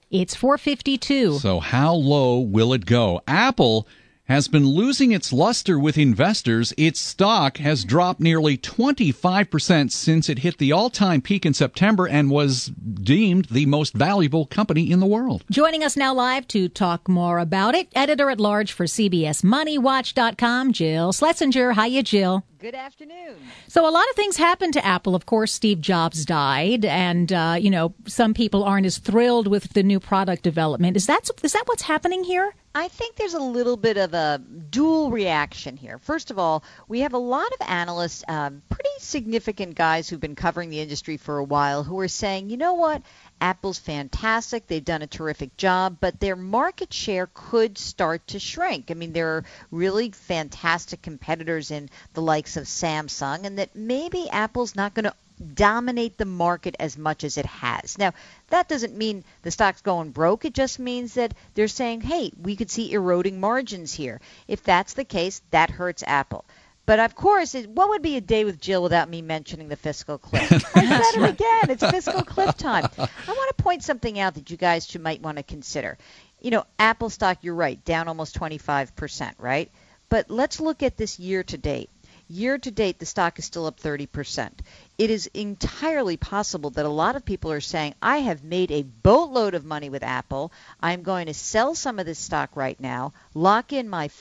It's $4.52. So how low will it go? Apple has been losing its luster with investors. Its stock has dropped nearly 25% since it hit the all-time peak in September and was deemed the most valuable company in the world. Joining us now live to talk more about it, editor-at-large for CBSMoneyWatch.com, Jill Schlesinger. Hiya, Jill. Good afternoon. So a lot of things happened to Apple. Of course, Steve Jobs died, and, some people aren't as thrilled with the new product development. Is that what's happening here? I think there's a little bit of a dual reaction here. First of all, we have a lot of analysts, pretty significant guys who've been covering the industry for a while, who are saying, you know what? Apple's fantastic. They've done a terrific job, but their market share could start to shrink. I mean, there are really fantastic competitors in the likes of Samsung, and that maybe Apple's not going to dominate the market as much as it has. Now, that doesn't mean the stock's going broke. It just means that they're saying, hey, we could see eroding margins here. If that's the case, that hurts Apple. But, of course, what would be a day with Jill without me mentioning the fiscal cliff? I said it again. It's fiscal cliff time. I want to point something out that you guys might want to consider. Apple stock, you're right, down almost 25%, right? But let's look at this year to date. Year to date, the stock is still up 30%. It is entirely possible that a lot of people are saying, I have made a boatload of money with Apple. I'm going to sell some of this stock right now, lock in my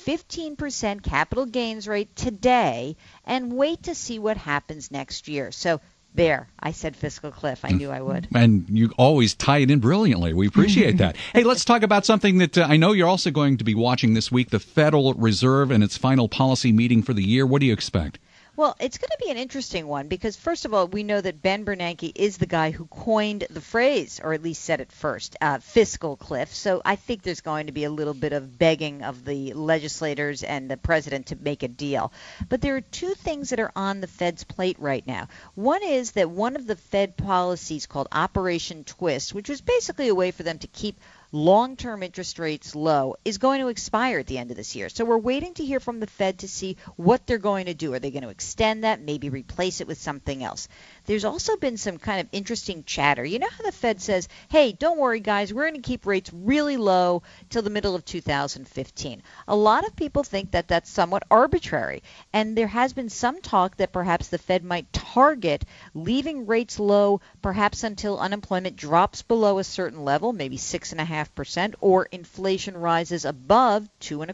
15% capital gains rate today, and wait to see what happens next year. So there, I said fiscal cliff. I knew I would. And you always tie it in brilliantly. We appreciate that. Hey, let's talk about something that I know you're also going to be watching this week, the Federal Reserve and its final policy meeting for the year. What do you expect? Well, it's going to be an interesting one because, first of all, we know that Ben Bernanke is the guy who coined the phrase, or at least said it first, fiscal cliff. So I think there's going to be a little bit of begging of the legislators and the president to make a deal. But there are two things that are on the Fed's plate right now. One is that one of the Fed policies called Operation Twist, which was basically a way for them to keep long-term interest rates low, is going to expire at the end of this year. So we're waiting to hear from the Fed to see what they're going to do. Are they going to extend that, maybe replace it with something else? There's also been some kind of interesting chatter. You know how the Fed says, hey, don't worry, guys, we're going to keep rates really low till the middle of 2015. A lot of people think that that's somewhat arbitrary, and there has been some talk that perhaps the Fed might target leaving rates low perhaps until unemployment drops below a certain level, maybe 6.5%, or inflation rises above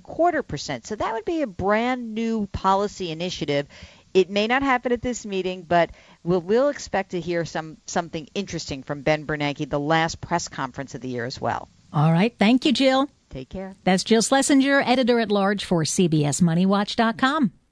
2.25%. So that would be a brand new policy initiative. It may not happen at this meeting, but we'll expect to hear something interesting from Ben Bernanke, the last press conference of the year as well. All right. Thank you, Jill. Take care. That's Jill Schlesinger, editor-at-large for CBSMoneyWatch.com.